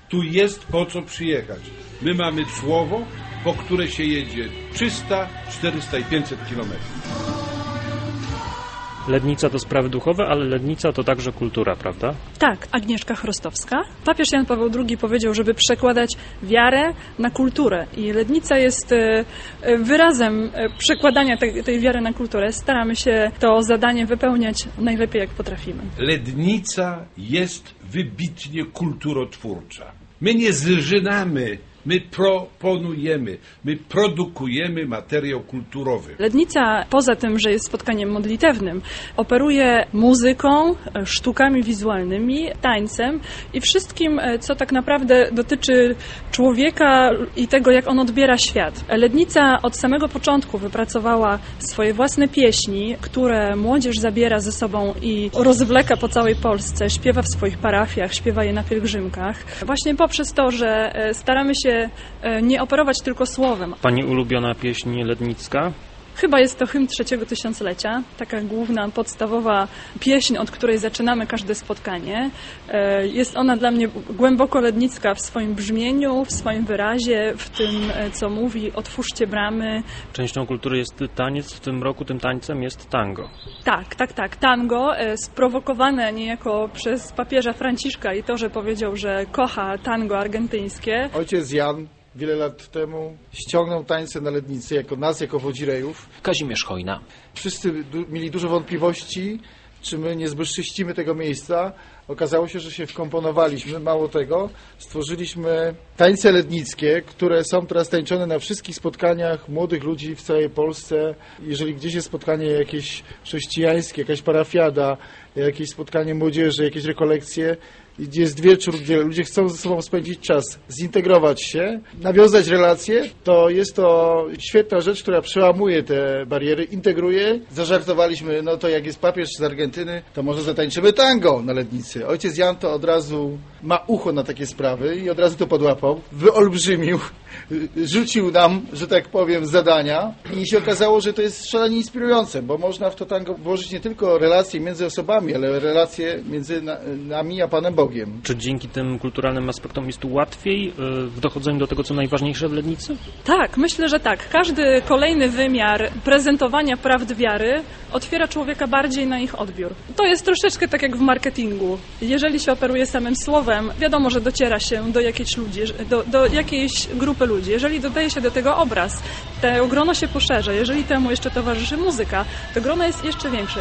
Tu jest po co przyjechać. My mamy słowo, po które się jedzie 300, 400 i 500 kilometrów. Lednica to sprawy duchowe, ale Lednica to także kultura, prawda? Tak, Agnieszka Chrostowska. Papież Jan Paweł II powiedział, żeby przekładać wiarę na kulturę i Lednica jest wyrazem przekładania tej wiary na kulturę. Staramy się to zadanie wypełniać najlepiej, jak potrafimy. Lednica jest wybitnie kulturotwórcza. My nie zżynamy, my proponujemy, my produkujemy materiał kulturowy. Lednica, poza tym, że jest spotkaniem modlitewnym, operuje muzyką, sztukami wizualnymi, tańcem i wszystkim, co tak naprawdę dotyczy człowieka i tego, jak on odbiera świat. Lednica od samego początku wypracowała swoje własne pieśni, które młodzież zabiera ze sobą i rozwleka po całej Polsce, śpiewa w swoich parafiach, śpiewa je na pielgrzymkach. Właśnie poprzez to, że staramy się nie operować tylko słowem. Pani ulubiona pieśń lednicka? Chyba jest to hymn 3. tysiąclecia, taka główna, podstawowa pieśń, od której zaczynamy każde spotkanie. Jest ona dla mnie głęboko lednicka w swoim brzmieniu, w swoim wyrazie, w tym, co mówi: otwórzcie bramy. Częścią kultury jest taniec, w tym roku tym tańcem jest tango. Tak. Tango, sprowokowane niejako przez papieża Franciszka i to, że powiedział, że kocha tango argentyńskie. Ojciec Jan wiele lat temu ściągnął tańce na Lednicy jako wodzirejów. Kazimierz Chojna. Wszyscy mieli dużo wątpliwości, czy my nie zbezcześcimy tego miejsca. Okazało się, że się wkomponowaliśmy. Mało tego, stworzyliśmy tańce lednickie, które są teraz tańczone na wszystkich spotkaniach młodych ludzi w całej Polsce. Jeżeli gdzieś jest spotkanie jakieś chrześcijańskie, jakaś parafiada, jakieś spotkanie młodzieży, jakieś rekolekcje, gdzie jest wieczór, gdzie ludzie chcą ze sobą spędzić czas, zintegrować się, nawiązać relacje, to jest to świetna rzecz, która przełamuje te bariery, integruje. Zażartowaliśmy, no to jak jest papież z Argentyny, to może zatańczymy tango na Lednicy. Ojciec Jan to od razu ma ucho na takie sprawy i od razu to podłapał, wyolbrzymił, rzucił nam, że tak powiem, zadania i się okazało, że to jest szalenie inspirujące, bo można w to tango włożyć nie tylko relacje między osobami, ale relacje między nami a Panem Bogiem. Czy dzięki tym kulturalnym aspektom jest tu łatwiej w dochodzeniu do tego, co najważniejsze w Lednicy? Tak, myślę, że tak. Każdy kolejny wymiar prezentowania prawd wiary otwiera człowieka bardziej na ich odbiór. To jest troszeczkę tak jak w marketingu. Jeżeli się operuje samym słowem, wiadomo, że dociera się do jakiejś ludzi, do jakiejś grupy ludzi. Jeżeli dodaje się do tego obraz, to grono się poszerza. Jeżeli temu jeszcze towarzyszy muzyka, to grono jest jeszcze większe.